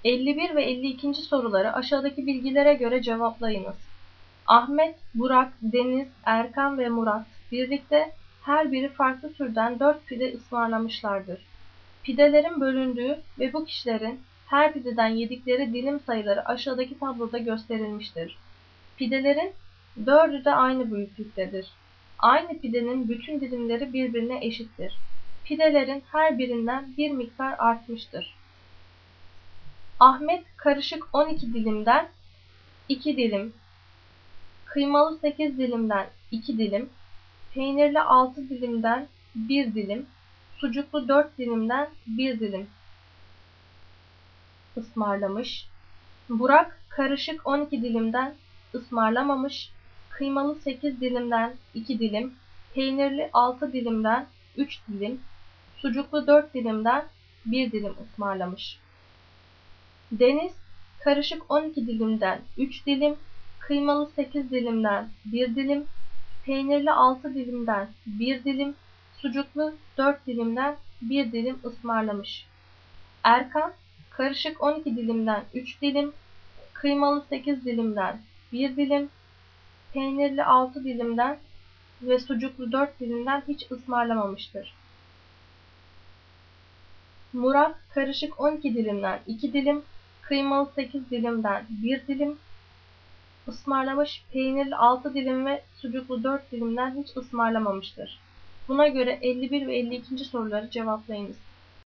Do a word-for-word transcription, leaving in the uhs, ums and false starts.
elli bir ve elli ikinci soruları aşağıdaki bilgilere göre cevaplayınız. Ahmet, Burak, Deniz, Erkan ve Murat birlikte her biri farklı türden dört pide ısmarlamışlardır. Pidelerin bölündüğü ve bu kişilerin her pideden yedikleri dilim sayıları aşağıdaki tabloda gösterilmiştir. Pidelerin dördü de aynı büyüklüktedir. Aynı pidenin bütün dilimleri birbirine eşittir. Pidelerin her birinden bir miktar artmıştır. Ahmet karışık on iki dilimden iki dilim, kıymalı sekiz dilimden iki dilim, peynirli altı dilimden bir dilim, sucuklu dört dilimden bir dilim ısmarlamış. Burak karışık on iki dilimden ısmarlamamış, kıymalı sekiz dilimden iki dilim, peynirli altı dilimden üç dilim, sucuklu dört dilimden bir dilim ısmarlamış. Deniz karışık on iki dilimden üç dilim, kıymalı sekiz dilimden bir dilim, peynirli altı dilimden bir dilim, sucuklu dört dilimden bir dilim ısmarlamış. Erkan karışık on iki dilimden üç dilim, kıymalı sekiz dilimden bir dilim, peynirli altı dilimden ve sucuklu dört dilimden hiç ısmarlamamıştır. Murat karışık on iki dilimden iki dilim, kıymalı sekiz dilimden bir dilim ısmarlamış, peynirli altı dilim ve sucuklu dört dilimden hiç ısmarlamamıştır. Buna göre elli bir ve elli ikinci soruları cevaplayınız.